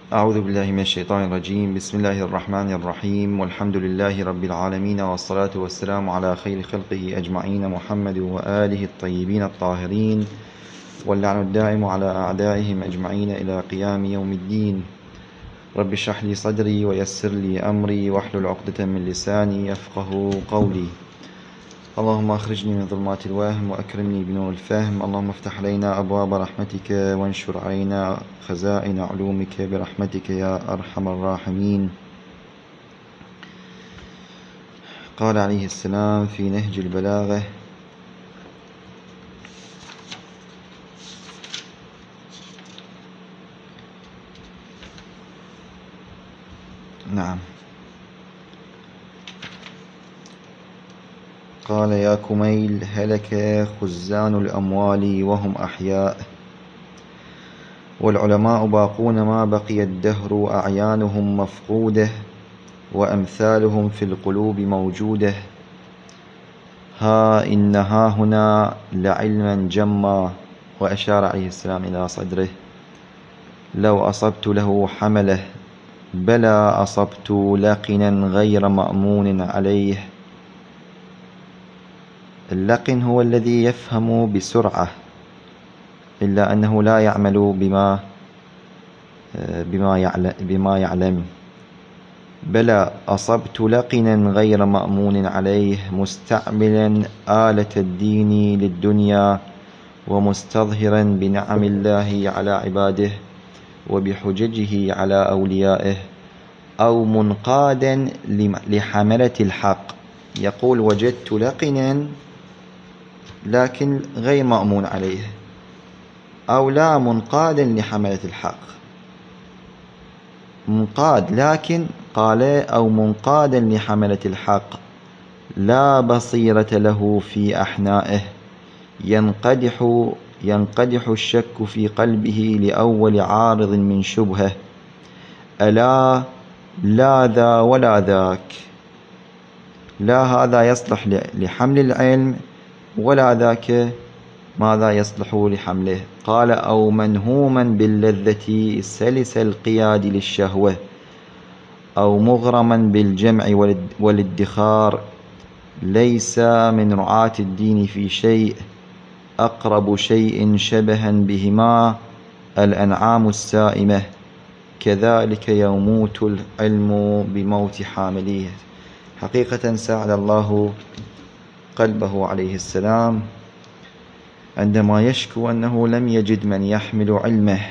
أعوذ بالله من الشيطان الرجيم. بسم الله الرحمن الرحيم، والحمد لله رب العالمين، والصلاة والسلام على خير خلقه أجمعين، محمد وآله الطيبين الطاهرين، واللعن الدائم على أعدائهم أجمعين إلى قيام يوم الدين. رب اشرح لي صدري ويسر لي أمري واحلل عقدة من لساني يفقه قولي. اللهم أخرجني من ظلمات الوهم وأكرمني بنور الفهم. اللهم افتح علينا أبواب رحمتك وانشر علينا خزائن علومك برحمتك يا أرحم الراحمين. قال عليه السلام في نهج البلاغة: نعم، قال: يا كميل، هلك خزان الأموال وهم أحياء، والعلماء باقون ما بقي الدهر، أعيانهم مفقودة وأمثالهم في القلوب موجودة. ها إن ها هنا لعلما جما، وأشار عليه السلام إلى صدره: لو أصبت له حمله، بلى أصبت لقنا غير مأمون عليه. اللقن هو الذي يفهم بسرعة، إلا أنه لا يعمل بما يعلم. بلى أصبت لقنا غير مأمون عليه، مستعملا آلة الدين للدنيا، ومستظهرا بنعم الله على عباده وبحججه على أوليائه، أو منقادا لحملة الحق، يقول: وجدت لقنا لكن غير مأمون عليه، أو لا منقادا لحملة الحق. منقاد، لكن قال: أو منقادا لحملة الحق، لا بصيرة له في أحنائه، ينقدح الشك في قلبه لأول عارض من شبهه. ألا لا ذا ولا ذاك، لا هذا يصلح لحمل العلم، ولا ذاك ماذا يصلح لحمله. قال: أو منهوما باللذة سلس القياد للشهوة، أو مغرما بالجمع والادخار، ليس من رعاة الدين في شيء. أقرب شيء شبها بهما الأنعام السائمة، كذلك يموت العلم بموت حامليه. حقيقة ساعد الله قلبه عليه السلام عندما يشكو أنه لم يجد من يحمل علمه.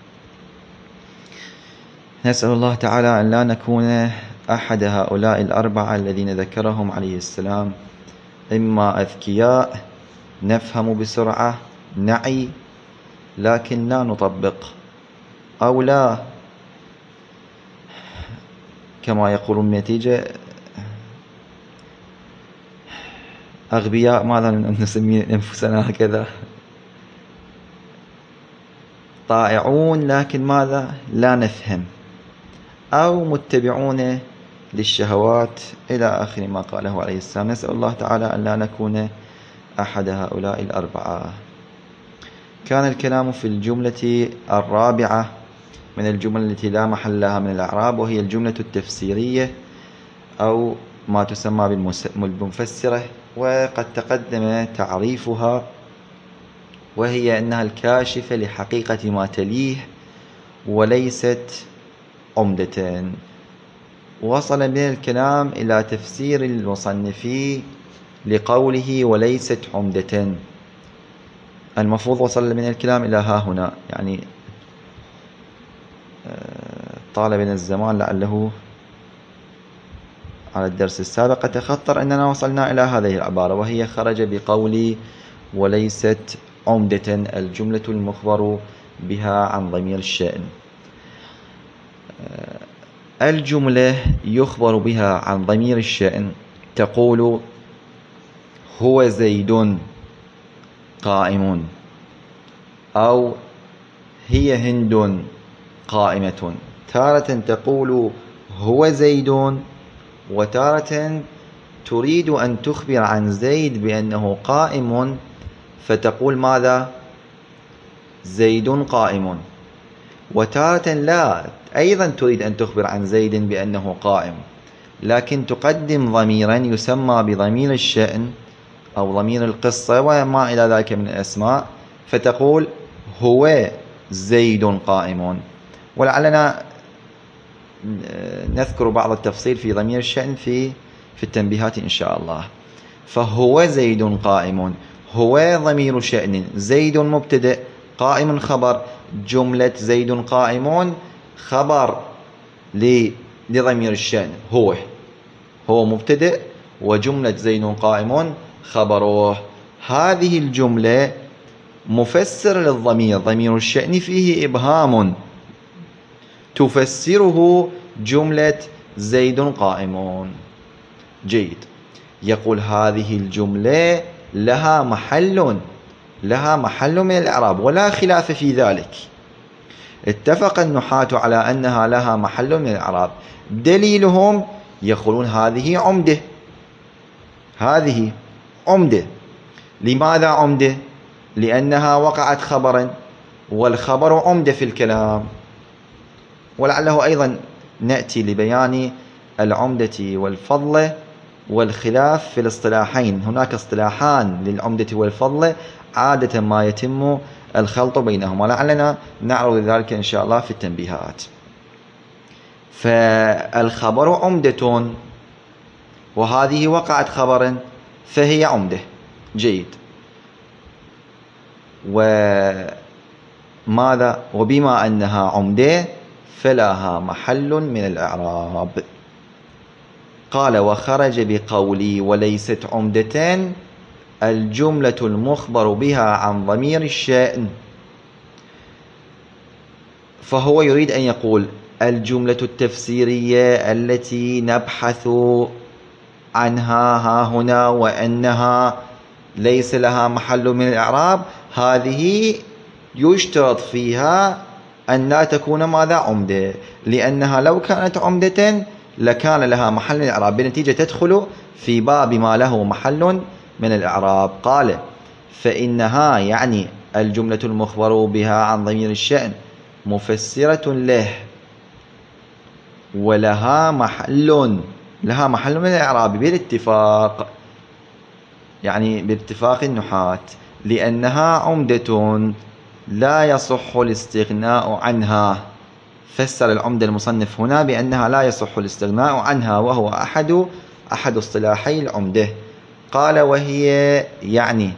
نسأل الله تعالى أن لا نكون أحد هؤلاء الأربعة الذين ذكرهم عليه السلام: إما أذكياء نفهم بسرعة نعي لكن لا نطبق، أو لا كما يقولون النتيجة أغبياء، ماذا نسمي أنفسنا هكذا، طائعون لكن ماذا لا نفهم، أو متبعون للشهوات، إلى آخر ما قاله عليه السلام. نسأل الله تعالى أن لا نكون أحد هؤلاء الأربعة. كان الكلام في الجملة الرابعة من الجمل التي لا محل لها من الإعراب، وهي الجملة التفسيرية أو ما تسمى بالمفسرة، وقد تقدم تعريفها، وهي أنها الكاشفة لحقيقة ما تليه وليست عمدة. وصل من الكلام إلى تفسير المصنف لقوله وليست عمدة. المفروض وصل من الكلام إلى ها هنا، يعني طال بنا الزمان لعله على الدرس السابق تخطر أننا وصلنا إلى هذه العبارة، وهي: خرج بقولي وليست عمدة الجملة المخبر بها عن ضمير الشأن. الجملة يخبر بها عن ضمير الشأن تقول: هو زيد قائم، أو هي هند قائمة. تارة تقول هو زيد، وتارة تريد أن تخبر عن زيد بأنه قائم، فتقول ماذا؟ زيد قائم. وتارة لا، أيضا تريد أن تخبر عن زيد بأنه قائم، لكن تقدم ضميرا يسمى بضمير الشأن أو ضمير القصة وما إلى ذلك من الأسماء، فتقول هو زيد قائم. ولعلنا نذكر بعض التفصيل في ضمير الشأن في التنبيهات إن شاء الله. فهو زيد قائم، هو ضمير شأن، زيد مبتدأ، قائم خبر. جملة زيد قائم خبر لضمير الشأن، هو مبتدأ، وجملة زيد قائم خبره. هذه الجملة مفسر للضمير، ضمير الشأن فيه إبهام، تفسره جملة زيد قائم. جيد. يقول هذه الجملة لها محل من الإعراب ولا خلاف في ذلك. اتفق النحاة على أنها لها محل من الإعراب. دليلهم يقولون هذه عمدة. لماذا عمدة؟ لأنها وقعت خبرا، والخبر عمدة في الكلام. ولعله أيضا نأتي لبيان العمدة والفضلة والخلاف في الاصطلاحين. هناك اصطلاحان للعمدة والفضلة عادة ما يتم الخلط بينهما، لعلنا نعرض ذلك إن شاء الله في التنبيهات. فالخبر عمدة، وهذه وقعت خبرا فهي عمدة. جيد. وبما أنها عمدة فلها محل من الإعراب. قال وخرج بقولي وليست عمدة الجملة المخبر بها عن ضمير الشأن. فهو يريد أن يقول الجملة التفسيرية التي نبحث عنها ها هنا وأنها ليس لها محل من الإعراب، هذه يشترط فيها أن لا تكون ماذا؟ عمدة، لأنها لو كانت عمدة لكان لها محل من الإعراب، بنتيجة تدخل في باب ما له محل من الإعراب. قال فإنها يعني الجملة المخبر بها عن ضمير الشأن مفسرة له، ولها محل من الإعراب بالاتفاق، يعني باتفاق النحاة، لأنها عمدة لا يصح الاستغناء عنها. فسر العمدة المصنف هنا بأنها لا يصح الاستغناء عنها، وهو أحد اصطلاحي العمدة. قال وهي يعني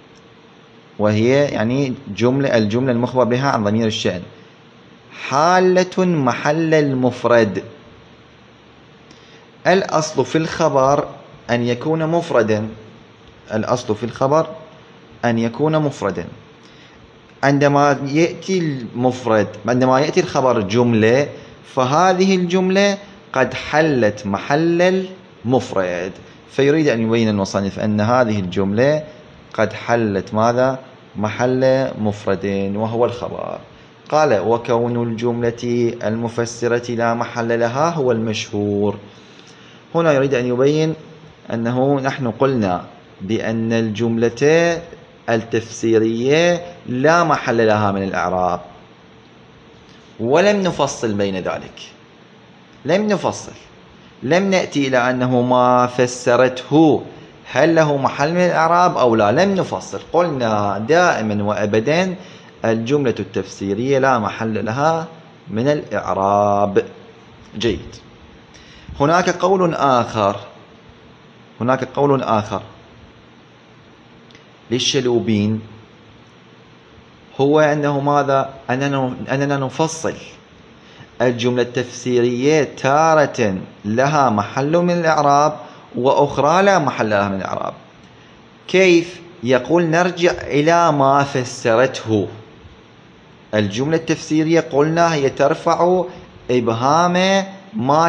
الجملة المخبر بها عن ضمير الشأن حالة محل المفرد. الأصل في الخبر أن يكون مفردا. عندما يأتي الخبر جملة، فهذه الجملة قد حلت محل المفرد. فيريد أن يبين المصنف أن هذه الجملة قد حلت ماذا؟ محل مفرد وهو الخبر. قال وكون الجملة المفسرة لا محل لها هو المشهور. هنا يريد أن يبين أنه نحن قلنا بأن الجملة التفسيرية لا محل لها من الإعراب، ولم نفصل بين ذلك، لم نأتي إلى أنه ما فسرته هل له محل من الإعراب أو لا، لم نفصل. قلنا دائما وأبدا الجملة التفسيرية لا محل لها من الإعراب. جيد. هناك قول آخر للشلوبين، هو أنه ماذا؟ أننا نفصل الجملة التفسيرية تارة لها محل من الإعراب وأخرى لا محل لها من الإعراب. كيف؟ يقول نرجع إلى ما فسرته. الجملة التفسيرية قلنا هي ترفع إبهام ما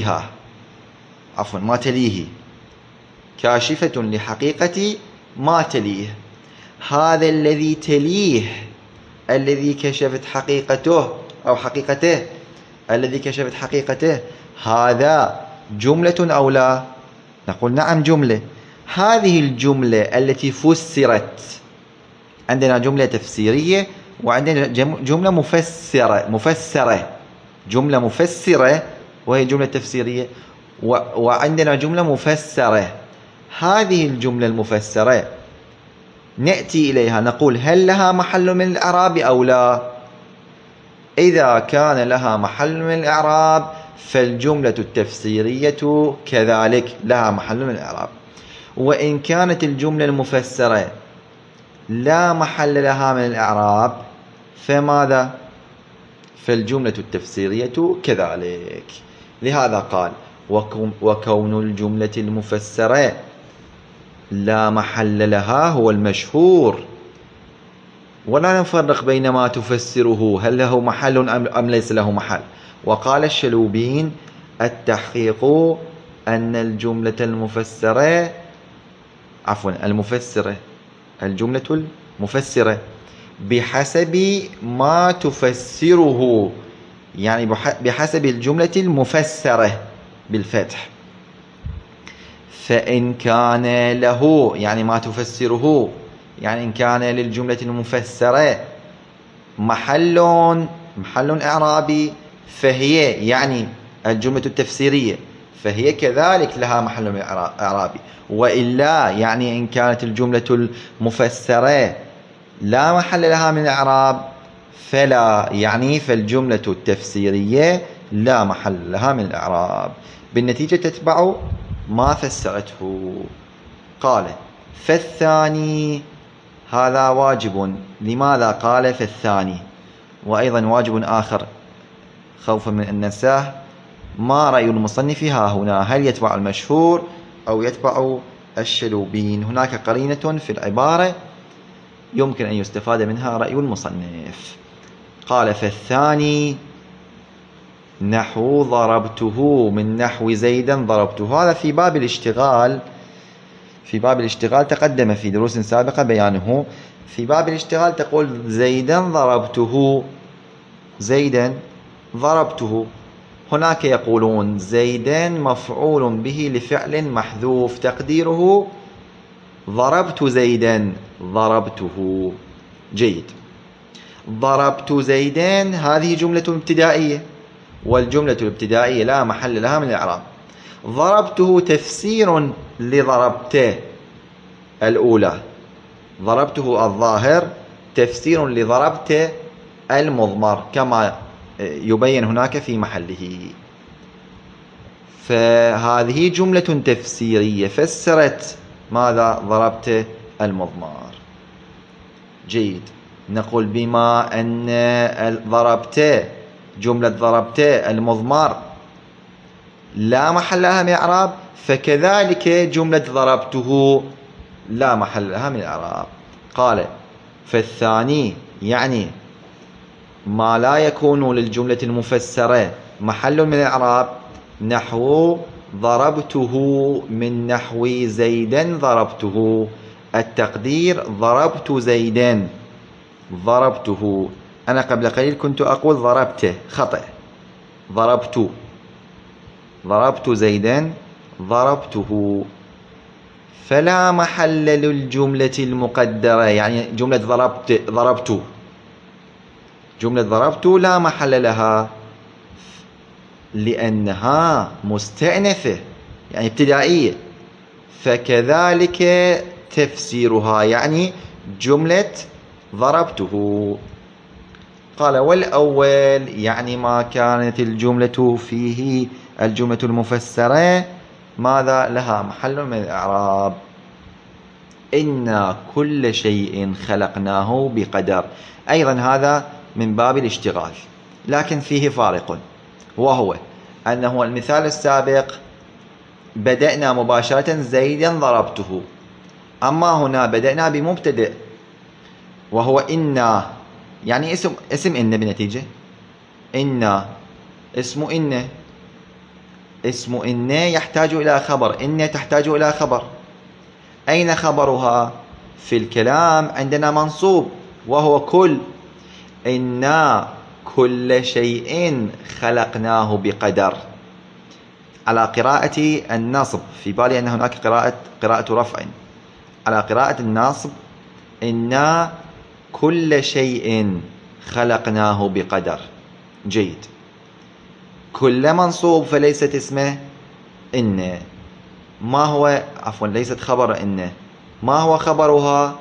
تليه، كاشفة لحقيقة ما تليه. هذا الذي تليه، الذي كشفت حقيقته أو حقيقته، الذي كشفت حقيقته، هذا جملة أو لا؟ نقول نعم جملة. هذه الجملة التي فسرت، عندنا جملة تفسيرية وعندنا جملة مفسرة جملة مفسرة وهي جملة تفسيرية، وعندنا جملة مفسرة. هذه الجملة المفسرة نأتي إليها نقول هل لها محل من الإعراب أو لا؟ إذا كان لها محل من الإعراب فالجملة التفسيرية كذلك لها محل من الإعراب. وإن كانت الجملة المفسرة لا محل لها من الإعراب فماذا؟ فالجملة التفسيرية كذلك. لهذا قال وكون الجملة المفسرة لا محل لها هو المشهور، ولا نفرق بين ما تفسره هل له محل أم ليس له محل. وقال الشلوبين التحقيق أن الجملة المفسرة الجملة المفسرة بحسب ما تفسره، يعني بحسب الجملة المفسرة بالفتح. فإن كان له يعني ما تفسره، يعني إن كان للجملة المفسرة محل إعرابي فهي يعني الجملة التفسيرية فهي كذلك لها محل من إعرابي. وإلا يعني إن كانت الجملة المفسرة لا محل لها من الإعراب فلا، يعني فالجملة التفسيرية لا محل لها من الإعراب، بالنتيجة تتبع ما فسرته. قال فالثاني هذا واجب. لماذا قال فالثاني؟ وأيضا واجب آخر خوفا من أن ننساه، ما رأي المصنف ها هنا؟ هل يتبع المشهور أو يتبع الشلوبين؟ هناك قرينة في العبارة يمكن أن يستفاد منها رأي المصنف. قال فالثاني نحو ضربته من نحو زيدا ضربته. هذا في باب الاشتغال تقدم في دروس سابقة بيانه. في باب الاشتغال تقول زيدا ضربته. هناك يقولون زيدا مفعول به لفعل محذوف تقديره ضربت زيدا ضربته. جيد. ضربت زيدا هذه جملة ابتدائية، والجملة الابتدائية لا محل لها من الإعراب. ضربته تفسير لضربته الأولى، ضربته الظاهر تفسير لضربته المضمر كما يبين هناك في محله. فهذه جملة تفسيرية فسرت ماذا؟ ضربته المضمر. جيد. نقول بما أن جملة ضربته المضمر لا محل لها من الإعراب فكذلك جملة ضربته لا محل لها من الإعراب. قال فالثاني يعني ما لا يكون للجملة المفسرة محل من الإعراب نحو ضربته من نحو زيدا ضربته، التقدير ضربت زيدا ضربته. أنا قبل قليل كنت أقول ضربته خطأ، ضربت زيدا ضربته. فلا محل للجملة المقدرة، يعني جملة ضربت لا محل لها لأنها مستأنفة يعني ابتدائية، فكذلك تفسيرها يعني جملة ضربته. قال والأول يعني ما كانت الجملة فيه الجملة المفسرة ماذا؟ لها محل من الإعراب. إن كل شيء خلقناه بقدر. أيضا هذا من باب الاشتغال، لكن فيه فارق، وهو أنه المثال السابق بدأنا مباشرة زيدا ضربته، أما هنا بدأنا بمبتدأ وهو إن، يعني اسم إن بنتيجة إن، اسم إن يحتاج إلى خبر، إن تحتاج إلى خبر. أين خبرها؟ في الكلام عندنا منصوب وهو كل. إنا كل شيء خلقناه بقدر على قراءة النصب، في بالي أن هناك قراءة رفع. على قراءة النصب إنا كل شيء خلقناه بقدر. جيد. كل منصوب فليست اسمه إن. ما هو عفوا ليست خبر إن. ما هو خبرها؟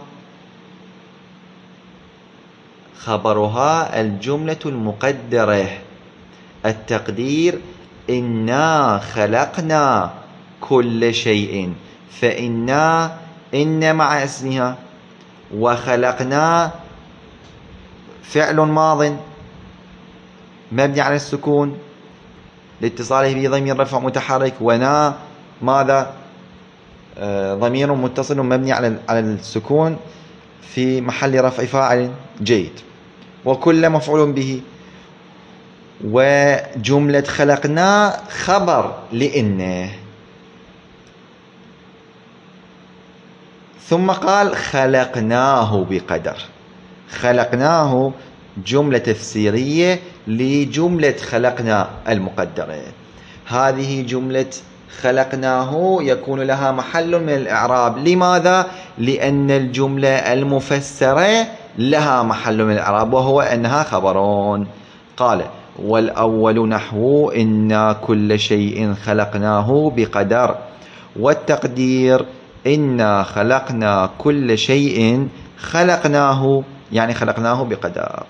خبرها الجملة المقدرة. التقدير إنا خلقنا كل شيء، فإنا إن مع اسمها، وخلقنا فعل ماض مبني على السكون لاتصاله بضمير رفع متحرك، ونا ماذا؟ ضمير متصل مبني على السكون في محل رفع فاعل. جيد. وكل مفعول به. وجملة خلقنا خبر لإنه. ثم قال خلقناه بقدر. خلقناه جملة تفسيرية لجملة خلقنا المقدرة. هذه جملة خلقناه يكون لها محل من الإعراب. لماذا؟ لأن الجملة المفسرة لها محل من الإعراب، وهو أنها خبرون. قال والأول نحو إنا كل شيء خلقناه بقدر، والتقدير إنا خلقنا كل شيء خلقناه، يعني خلقناه بقدر.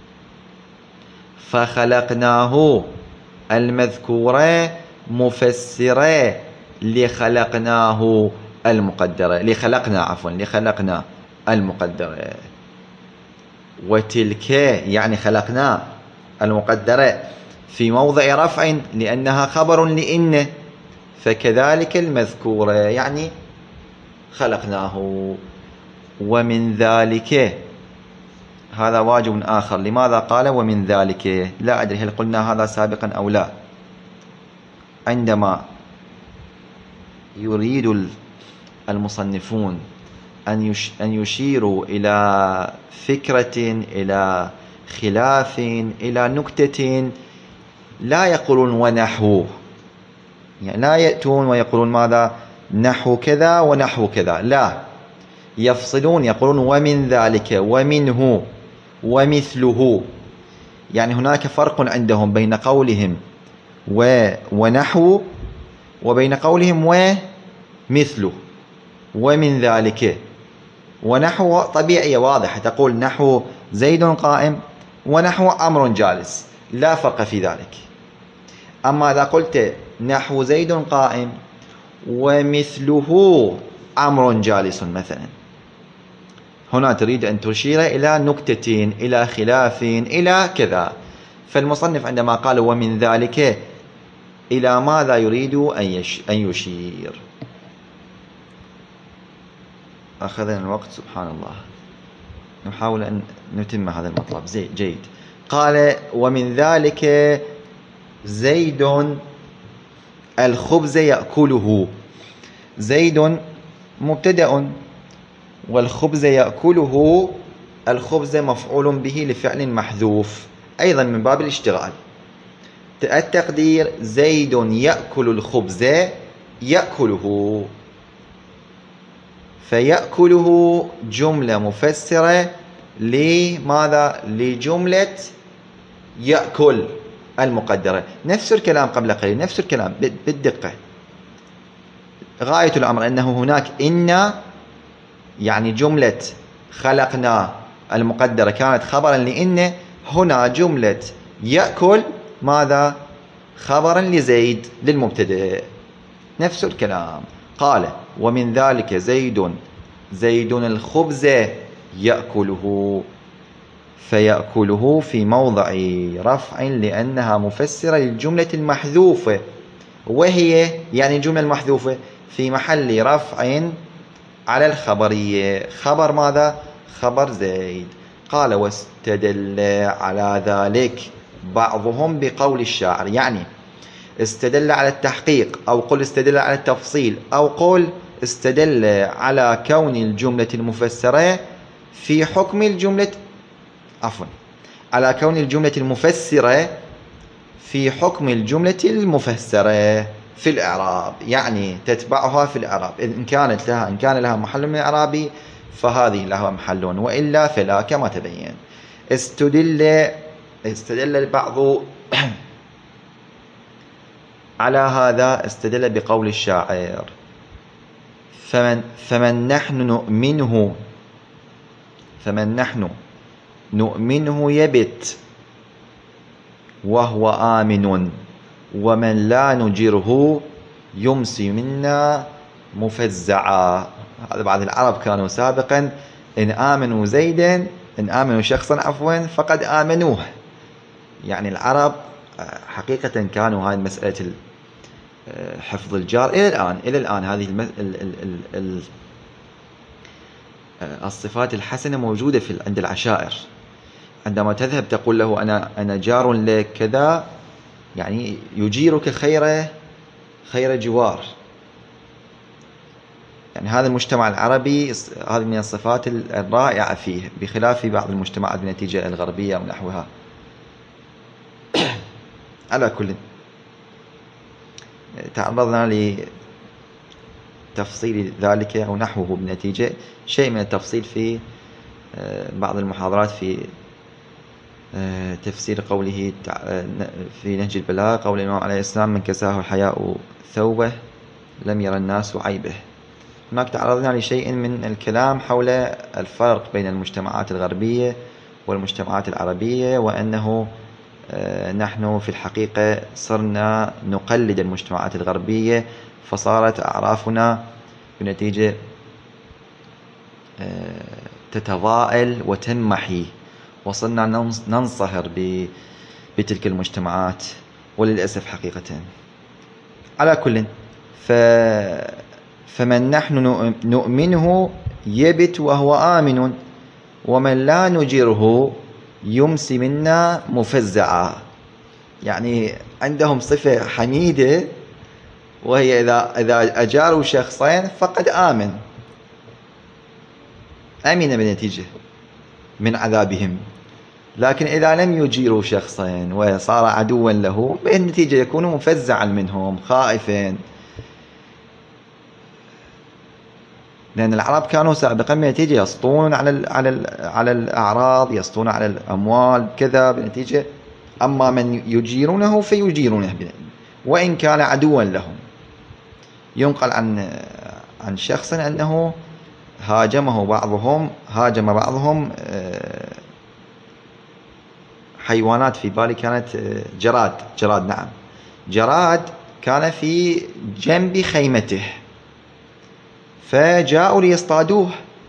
فخلقناه المذكورة مفسرة لخلقناه المقدرة، لخلقنا المقدرة. وتلك يعني خلقنا المقدرة في موضع رفع لأنها خبر لإن، فكذلك المذكورة يعني خلقناه. ومن ذلك هذا واجب آخر. لماذا قال ومن ذلك؟ لا أدري هل قلنا هذا سابقا أو لا. عندما يريد المصنفون أن يشيروا إلى فكرة، إلى خلاف، إلى نكتة، لا يقولون ونحو، يعني لا يأتون ويقولون ماذا؟ نحو كذا ونحو كذا. لا، يفصلون، يقولون ومن ذلك، ومنه، ومثله. يعني هناك فرق عندهم بين قولهم ونحو وبين قولهم ومثله. ومن ذلك ونحو طبيعية واضحة، تقول نحو زيد قائم ونحو أمر جالس، لا فرق في ذلك. أما إذا قلت نحو زيد قائم ومثله أمر جالس مثلا، هنا تريد أن تشير إلى نكتة، إلى خلاف، إلى كذا. فالمصنف عندما قال ومن ذلك إلى ماذا يريد أن يشير؟ أخذنا الوقت سبحان الله، نحاول أن نتم هذا المطلب. جيد. قال ومن ذلك زيد الخبز يأكله. زيد مبتدأ والخبز يأكله، الخبز مفعول به لفعل محذوف أيضا من باب الاشتغال. التقدير زيد يأكل الخبز يأكله، فيأكله جملة مفسرة لماذا؟ لجملة يأكل المقدرة. نفس الكلام قبل قليل، نفس الكلام بالدقة. غاية الأمر أنه هناك إن يعني جملة خلقنا المقدرة كانت خبرا لإن، هنا جملة يأكل ماذا؟ خبرا لزيد للمبتدأ. نفس الكلام. قال ومن ذلك زيد الخبز يأكله، فيأكله في موضع رفع لأنها مفسرة للجملة المحذوفة، وهي يعني الجملة المحذوفة في محل رفع على الخبرية. خبر ماذا؟ خبر زيد. قال واستدل على ذلك بعضهم بقول الشاعر، يعني استدل على التحقيق، أو قل استدل على التفصيل، أو قل استدل على كون الجملة المفسرة في حكم الجملة، عفوا، على كون الجملة المفسرة في حكم الجملة المفسرة في الإعراب، يعني تتبعها في الإعراب. إن كان لها محل من الإعراب فهذه لها محل، وإلا فلا كما تبين. استدل البعض على هذا، استدل بقول الشاعر: فمن نحن نؤمنه يبت وهو آمن، ومن لا نجره يمسي منا مفزعا. هذا بعض العرب كانوا سابقا إن آمنوا شخصا فقد آمنوه. يعني العرب حقيقة كانوا هاي مسألة حفظ الجار إلى الآن هذه الصفات الحسنة موجودة عند العشائر. عندما تذهب تقول له أنا جار لك كذا، يعني يجيرك خير جوار. يعني هذا المجتمع العربي هذه من الصفات الرائعة فيه، بخلاف بعض المجتمعات بنتيجة الغربية ونحوها. على كل، تعرضنا لتفصيل ذلك أو نحوه بنتيجة شيء من التفصيل في بعض المحاضرات في تفسير قوله في نهج البلاغة، قول الإمام عليه السلام: من كساه الحياء ثوبه لم يرى الناس عيبه. هناك تعرضنا لشيء من الكلام حول الفرق بين المجتمعات الغربية والمجتمعات العربية، وأنه نحن في الحقيقة صرنا نقلد المجتمعات الغربية، فصارت أعرافنا بنتيجة تتضاءل وتنمحي، وصرنا ننصهر بتلك المجتمعات، وللأسف حقيقة. على كل، فمن نحن نؤمنه يبت وهو آمن، ومن لا نجره يمسي منا مفزعا. يعني عندهم صفة حميدة، وهي إذا أجاروا شخصين فقد أمن بنتيجة من عذابهم. لكن إذا لم يجيروا شخصين وصار عدوا له، بالنتيجة يكون مفزعا منهم، خائفا. لأن العرب كانوا سابقا بنتيجة يسطون على الأعراض، يسطون على الأموال كذا بنتيجة. أما من يجيرونه فيجيرونه وإن كان عدوا لهم. ينقل عن شخص أنه هاجم بعضهم حيوانات، في بالي كانت جراد. نعم، جراد كان في جنب خيمته، فجاءوا ليصطادوه،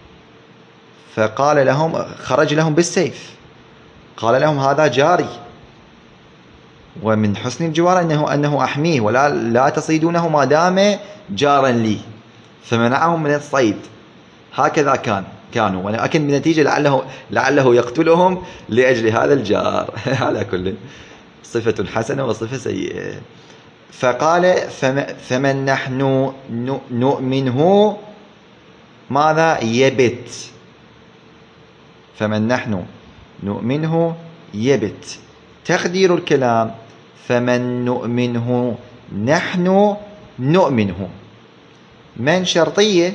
فقال لهم، خرج لهم بالسيف، قال لهم: هذا جاري، ومن حسن الجوار أنه أحميه، ولا تصيدونه ما دام جارا لي، فمنعهم من الصيد. هكذا كانوا، ولكن بنتيجة لعله يقتلهم لأجل هذا الجار. على كل، صفة حسنة وصفة سيئة. فقال: فمن نحن نؤمنه ماذا؟ يبت. فمن نحن نؤمنه يبت. تقدير الكلام: فمن نؤمنه نحن نؤمنه. من شرطية،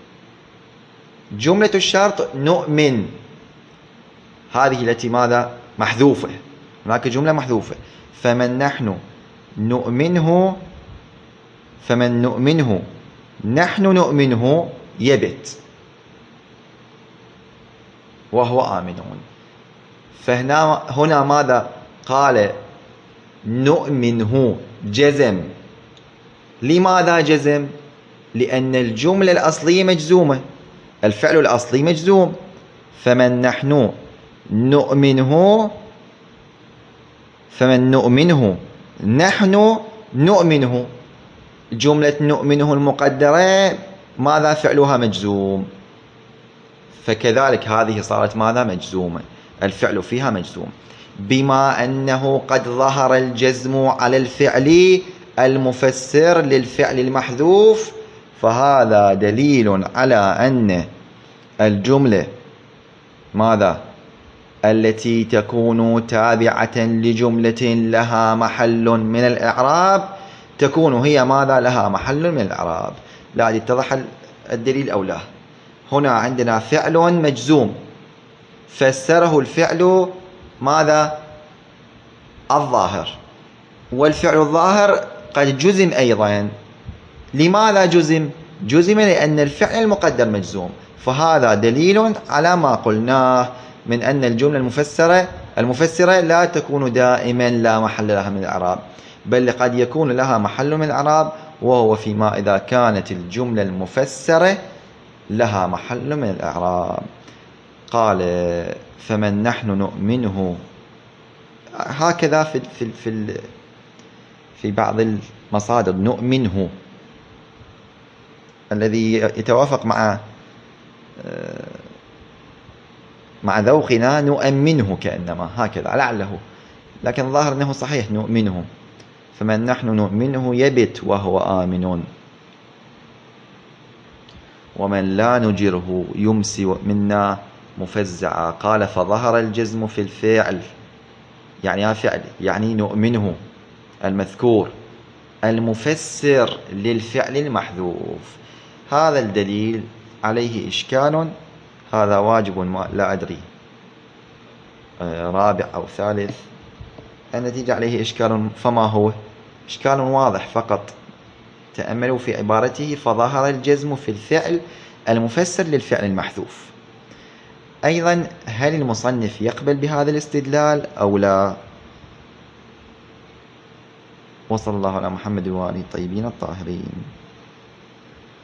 جملة الشرط نؤمن، هذه التي ماذا؟ محذوفة. هناك جملة محذوفة: فمن نحن نؤمنه نحن نؤمنه يبت وهو آمنون. هنا ماذا قال؟ نؤمنه، جزم. لماذا جزم؟ لأن الجملة الأصلية مجزومة، الفعل الأصلي مجزوم. فمن نحن نؤمنه نحن نؤمنه، جملة نؤمنه المقدرة ماذا؟ فعلها مجزوم. فكذلك هذه صارت ماذا؟ مجزومة، الفعل فيها مجزوم. بما أنه قد ظهر الجزم على الفعل المفسر للفعل المحذوف، فهذا دليل على أن الجملة ماذا؟ التي تكون تابعة لجملة لها محل من الإعراب تكون هي ماذا؟ لها محل من الإعراب. لا اتضح الدليل أو لا؟ هنا عندنا فعل مجزوم، فسره الفعل ماذا؟ الظاهر، والفعل الظاهر قد جزم أيضا. لماذا جزم؟ جزم لأن الفعل المقدر مجزوم، فهذا دليل على ما قلناه من أن الجملة المفسرة لا تكون دائما لا محل لها من الإعراب، بل قد يكون لها محل من الإعراب، وهو فيما إذا كانت الجملة المفسرة لها محل من الإعراب. قال فمن نحن نؤمنه، هكذا في بعض المصادر نؤمنه الذي يتوافق مع ذوقنا نؤمنه كأنما هكذا لعله، لكن الظاهر أنه صحيح نؤمنه. فمن نحن نؤمنه يبت وهو آمن، ومن لا نجره يمسي منا مفزعا. قال فظهر الجزم في الفعل، يعني فعل يعني نؤمنه المذكور المفسر للفعل المحذوف. هذا الدليل عليه إشكال، هذا واجب لا أدري رابع أو ثالث، النتيجة عليه إشكال، فما هو؟ إشكال واضح فقط. تأملوا في عبارته فظهر الجزم في الفعل المفسر للفعل المحذوف. أيضا هل المصنف يقبل بهذا الاستدلال أو لا؟ وصلى الله على محمد وآله الطيبين الطاهرين.